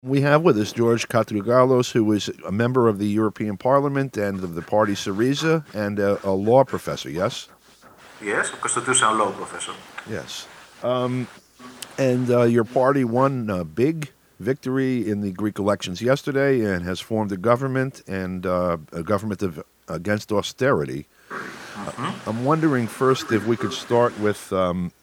We have with us George Katrigalos, who is a member of the European Parliament and of the party Syriza and a law professor, yes? Yes, a constitutional law professor. Yes. And your party won a big victory in the Greek elections yesterday and has formed a government and a government against austerity. I'm wondering first if we could start with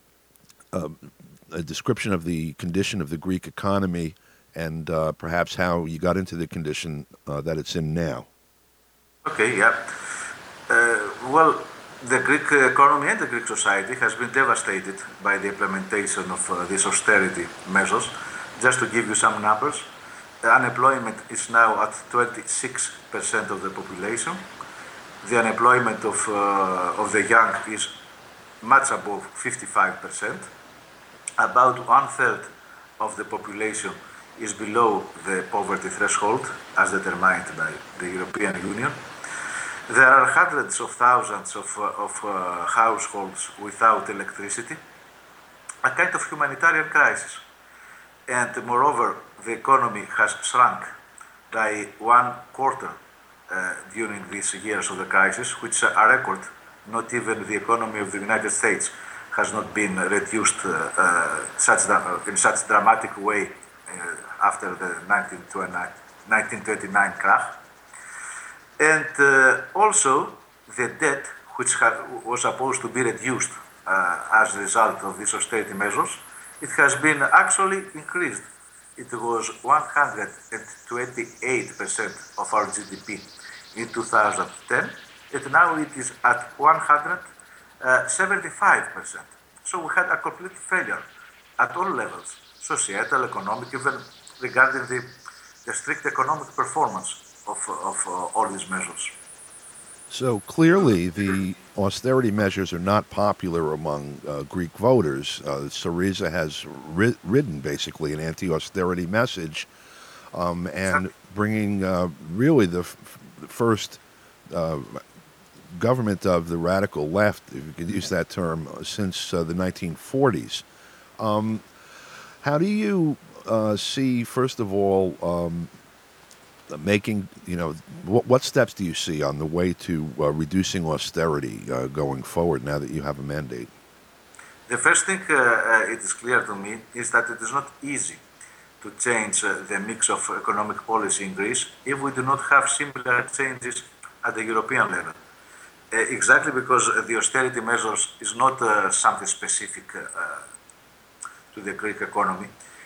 a description of the condition of the Greek economy and perhaps how you got into the condition that it's in now. Okay, yeah. Well, the Greek economy and the Greek society has been devastated by the implementation of these austerity measures. Just to give you some numbers, the unemployment is now at 26% of the population. The unemployment of the young is much above 55%. About one third of the population is below the poverty threshold as determined by the European Union. There are hundreds of thousands of households without electricity, a kind of humanitarian crisis. And moreover, the economy has shrunk by one quarter during these years of the crisis, which are a record. Not even the economy of the United States has not been reduced in such dramatic way after the 1929 crash. And also the debt, which was supposed to be reduced as a result of these austerity measures, it has been actually increased. It was 128% of our GDP in 2010, and now it is at 175%. So we had a complete failure at all levels, societal, economic, even regarding the strict economic performance of all these measures. So clearly, the austerity measures are not popular among Greek voters. Syriza has ridden basically an anti-austerity message and bringing really the first government of the radical left, if you could use that term, since the 1940s. How do you see, first of all, making, what steps do you see on the way to reducing austerity going forward now that you have a mandate? The first thing it is clear to me is that it is not easy to change the mix of economic policy in Greece if we do not have similar changes at the European level. Exactly because the austerity measures is not something specific to the Greek economy.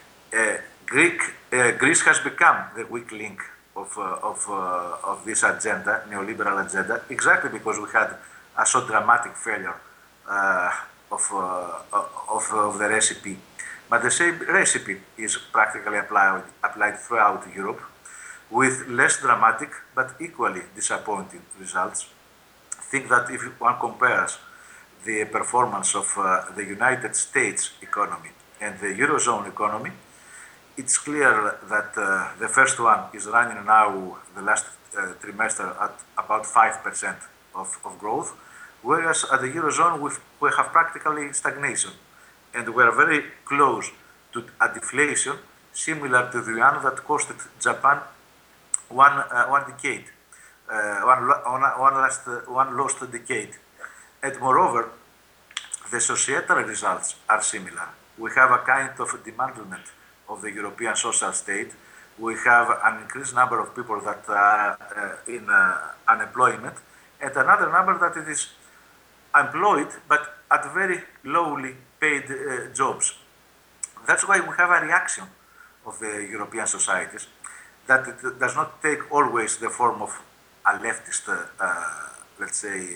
Greece has become the weak link of this agenda, neoliberal agenda, exactly because we had a so dramatic failure of the recipe. But the same recipe is practically applied throughout Europe with less dramatic but equally disappointing results. I think that if one compares the performance of the United States economy and the Eurozone economy, it's clear that the first one is running now, the last trimester, at about 5% of growth, whereas at the Eurozone we have practically stagnation. And we are very close to a deflation similar to the one that costed Japan one decade, one lost decade. And moreover, the societal results are similar. We have a kind of dismantlement of the European social state. We have an increased number of people that are in unemployment, and another number that it is employed but at very lowly paid jobs. That's why we have a reaction of the European societies that it does not take always the form of a leftist, let's say,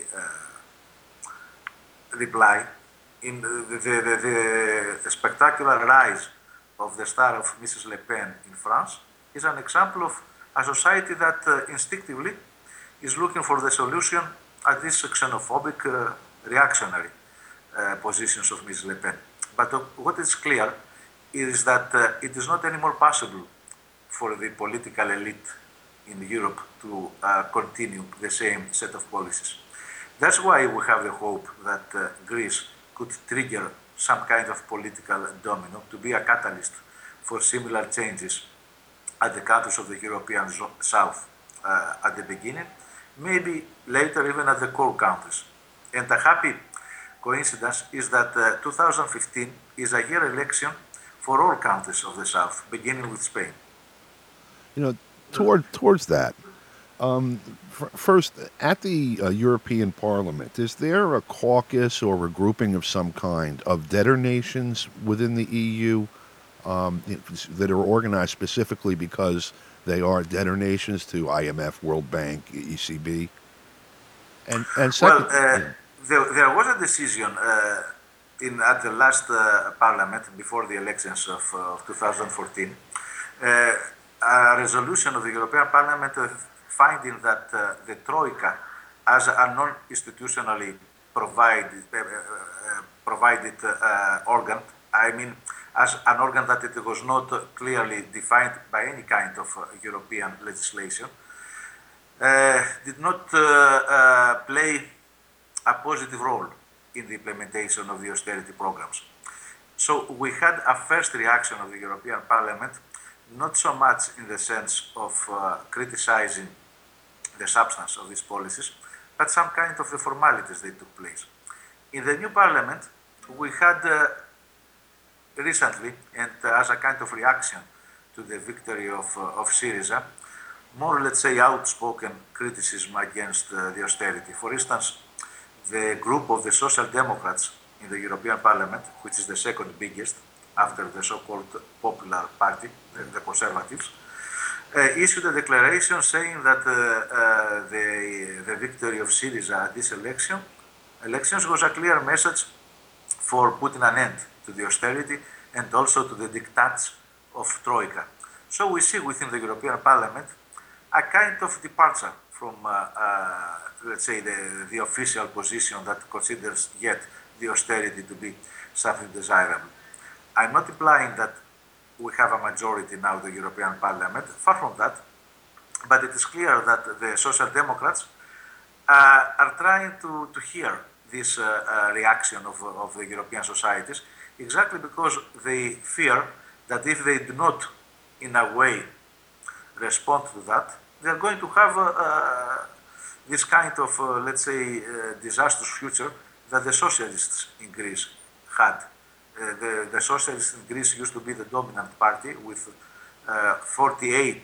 reply. In the spectacular rise of the star of Mrs. Le Pen in France is an example of a society that instinctively is looking for the solution at these xenophobic, reactionary positions of Mrs. Le Pen. But what is clear is that it is not anymore possible for the political elite in Europe to continue the same set of policies. That's why we have the hope that Greece could trigger some kind of political domino to be a catalyst for similar changes at the countries of the European South at the beginning, maybe later even at the core countries. And a happy coincidence is that 2015 is a year election for all countries of the South, beginning with Spain. You know, towards that, first, at the European Parliament, is there a caucus or a grouping of some kind of debtor nations within the EU that are organized specifically because they are debtor nations to IMF, World Bank, ECB? And second, there was a decision at the last Parliament before the elections of 2014. A resolution of the European Parliament finding that the Troika, as a non-institutionally provided organ, I mean, as an organ that it was not clearly defined by any kind of European legislation, did not play a positive role in the implementation of the austerity programs. So we had a first reaction of the European Parliament, not so much in the sense of criticizing the substance of these policies, but some kind of the formalities that took place. In the new Parliament, we had recently, and as a kind of reaction to the victory of Syriza, more, let's say, outspoken criticism against the austerity. For instance, the group of the Social Democrats in the European Parliament, which is the second biggest after the so-called Popular Party, the Conservatives, issued a declaration saying that the victory of Syriza at this elections was a clear message for putting an end to the austerity and also to the diktats of Troika. So we see within the European Parliament a kind of departure from, let's say, the official position that considers yet the austerity to be something desirable. I'm not implying that we have a majority now in the European Parliament, far from that, but it is clear that the Social Democrats are trying to hear this reaction of the European societies, exactly because they fear that if they do not, in a way, respond to that, they are going to have this kind of, let's say, disastrous future that the socialists in Greece had. The socialists in Greece used to be the dominant party with 48%,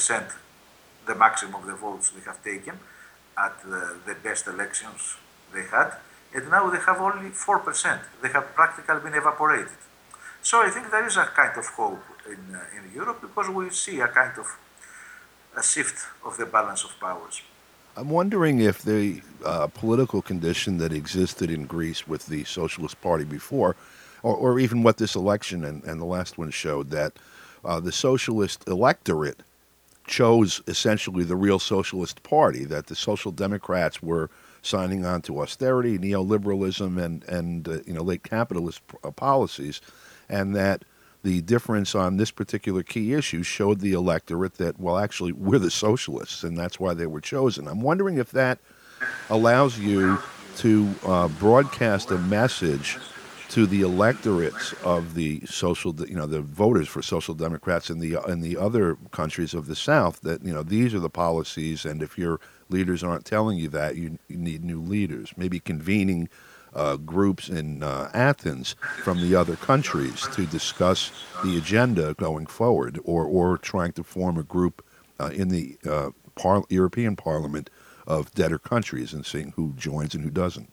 the maximum of the votes they have taken at the best elections they had, and now they have only 4%. They have practically been evaporated. So I think there is a kind of hope in Europe because we see a kind of a shift of the balance of powers. I'm wondering if the political condition that existed in Greece with the Socialist Party before, or even what this election and the last one showed, that the socialist electorate chose essentially the real Socialist Party, that the Social Democrats were signing on to austerity, neoliberalism, and late capitalist policies, and that the difference on this particular key issue showed the electorate that, well, actually, we're the socialists, and that's why they were chosen. I'm wondering if that allows you to broadcast a message to the electorates of the the voters for Social Democrats in the other countries of the South, that these are the policies, and if your leaders aren't telling you that, you need new leaders. Maybe convening groups in Athens from the other countries to discuss the agenda going forward, or trying to form a group in the European Parliament of debtor countries and seeing who joins and who doesn't.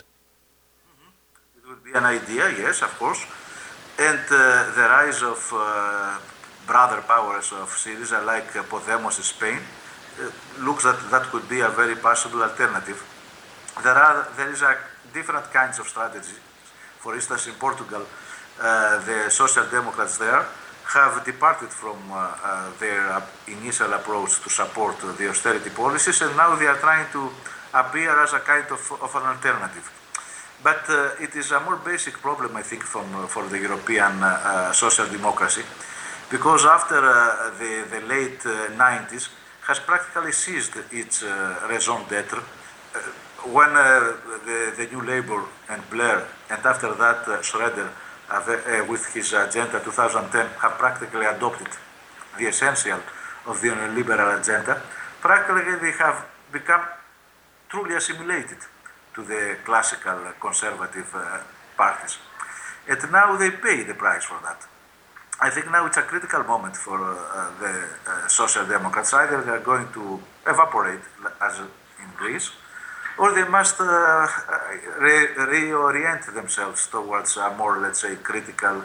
It would be an idea, yes, of course. And the rise of brother powers of Syriza, like Podemos in Spain, looks that could be a very possible alternative. There is a different kinds of strategies. For instance, in Portugal, the Social Democrats there have departed from their initial approach to support the austerity policies, and now they are trying to appear as a kind of an alternative. But it is a more basic problem, I think, for the European social democracy, because after the late 90s has practically seized its raison d'etre. When the New Labour and Blair, and after that Schroeder, with his Agenda 2010, have practically adopted the essential of the neoliberal agenda, practically they have become truly assimilated to the classical conservative parties. And now they pay the price for that. I think now it's a critical moment for the Social Democrats. Either they are going to evaporate, as in Greece, or they must reorient themselves towards a more, let's say, critical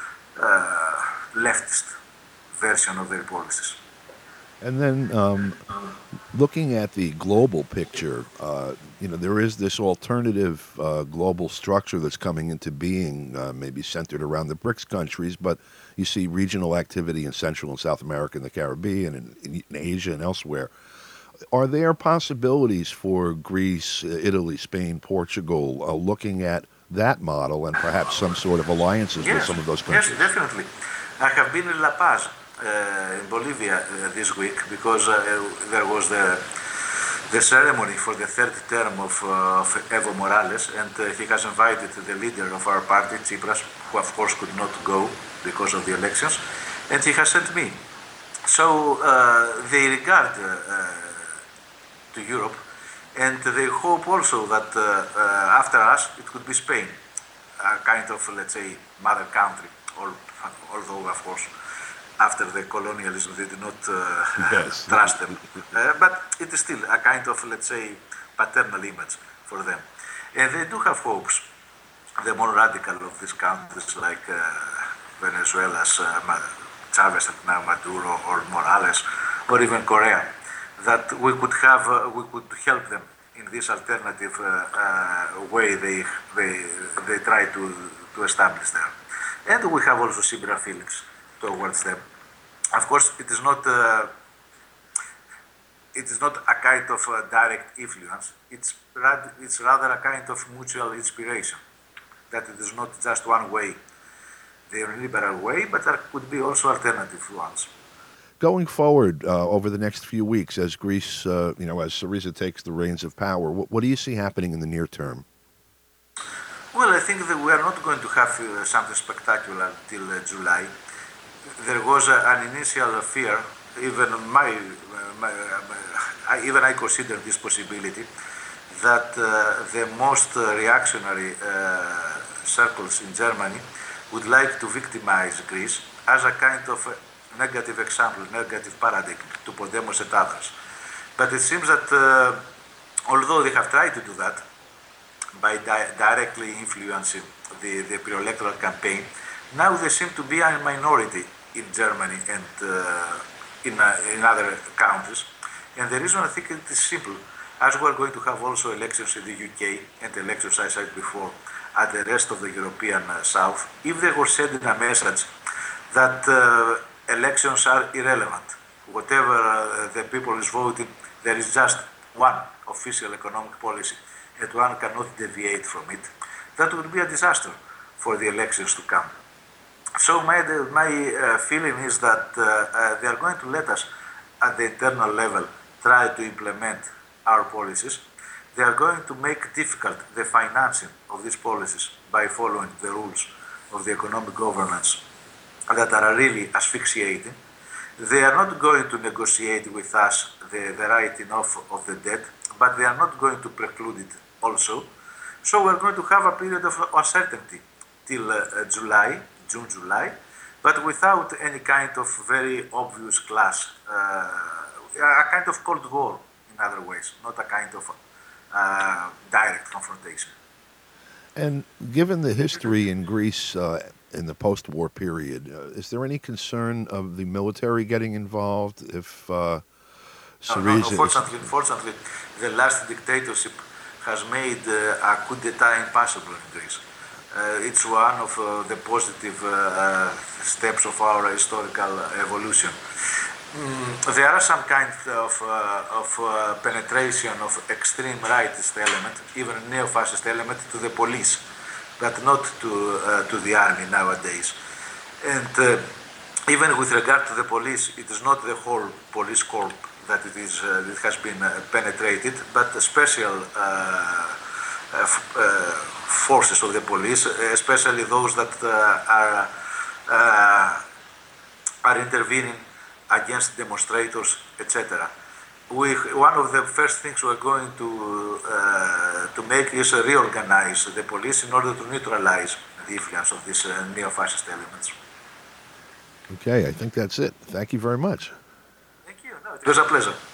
leftist version of their policies. And then looking at the global picture, there is this alternative global structure that's coming into being, maybe centered around the BRICS countries, but you see regional activity in Central and South America and the Caribbean and in Asia and elsewhere. Are there possibilities for Greece, Italy, Spain, Portugal, looking at that model and perhaps some sort of alliances with some of those countries? Yes, definitely. I have been in La Paz, in Bolivia, this week because there was the ceremony for the third term of Evo Morales, and he has invited the leader of our party, Tsipras, who of course could not go because of the elections, and he has sent me. So they regard to Europe, and they hope also that after us it could be Spain, a kind of, let's say, mother country, although of course after the colonialism they did not trust them. But it is still a kind of, let's say, paternal image for them. And they do have hopes, the more radical of these countries like Venezuela's Chavez and now Maduro or Morales, or even Korea, that we could help them in this alternative way they try to establish there. And we have also similar feelings towards them. Of course, it is not a kind of direct influence. It's rather a kind of mutual inspiration. That it is not just one way, the liberal way, but there could be also alternative ones. Going forward over the next few weeks, as Greece, as Syriza takes the reins of power, what do you see happening in the near term? Well, I think that we are not going to have something spectacular till July. There was an initial fear, even I consider this possibility, that the most reactionary circles in Germany would like to victimize Greece as a kind of negative example, negative paradigm to Podemos and others. But it seems that although they have tried to do that by directly influencing the pre-electoral campaign, now they seem to be a minority in Germany and in other countries. And the reason I think it is simple, as we are going to have also elections in the UK and elections, I said before, at the rest of the European South, if they were sending a message that elections are irrelevant, whatever the people is voting, there is just one official economic policy and one cannot deviate from it, that would be a disaster for the elections to come. So my feeling is that they are going to let us at the internal level try to implement our policies. They are going to make difficult the financing of these policies by following the rules of the economic governance that are really asphyxiating. They are not going to negotiate with us the writing off of the debt, but they are not going to preclude it also. So we're going to have a period of uncertainty till June, July, but without any kind of very obvious clash, a kind of Cold War in other ways, not a kind of direct confrontation. And given the history in Greece in the post-war period, is there any concern of the military getting involved if Syriza... Unfortunately, the last dictatorship has made a coup d'etat impossible in Greece. It's one of the positive steps of our historical evolution. There are some kind of penetration of extreme rightist element, even neo-fascist element, to the police, but not to the army nowadays. And even with regard to the police, it is not the whole police corps that it has been penetrated, but the special forces of the police, especially those that are intervening against demonstrators, etc. One of the first things we're going to make is reorganize the police in order to neutralize the influence of these neo-fascist elements. Okay, I think that's it. Thank you very much. Thank you. No, it was a pleasure.